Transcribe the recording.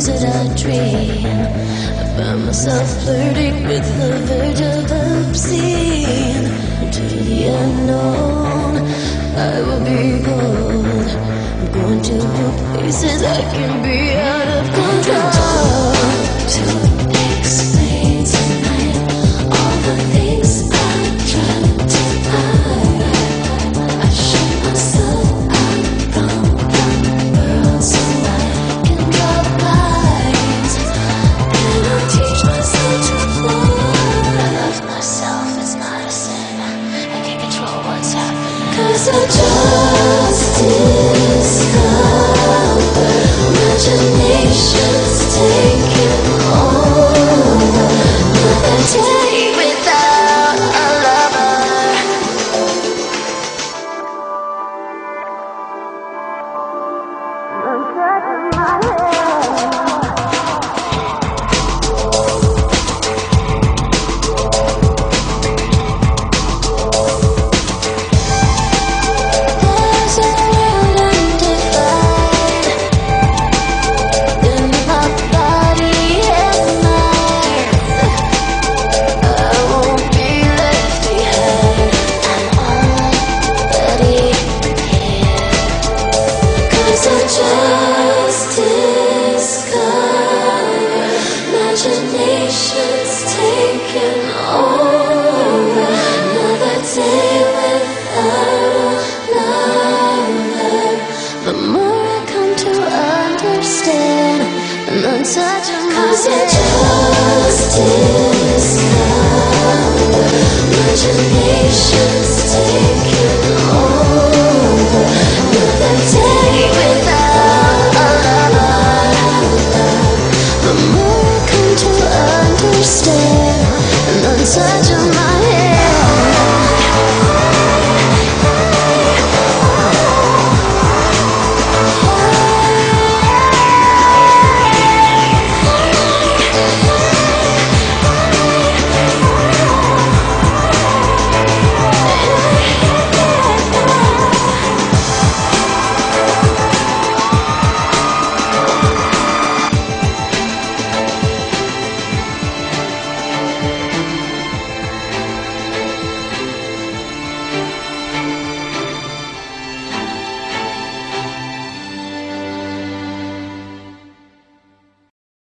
things that I dream. I find myself flirting with the verge of obscene. Into the unknown, I will be bold. I'm going to places I can be out of control. To explain tonight all the things I'm trying to hide. I shut myself out from the world so I can draw lines. And I teach myself to fly. I love myself, it's not a sin. I can't control what's happening. 'Cause I just discovered imagination's taking over. Another day without a lover. I'm touching my head. There's a world undefined in my body and mind. I won't be left behind. I'm already here. 'Cause I just discovered imagination's taking over. Another day without a lover. The more I come to understand, and I'm touching my 'cause I just discovered imagination's taking over.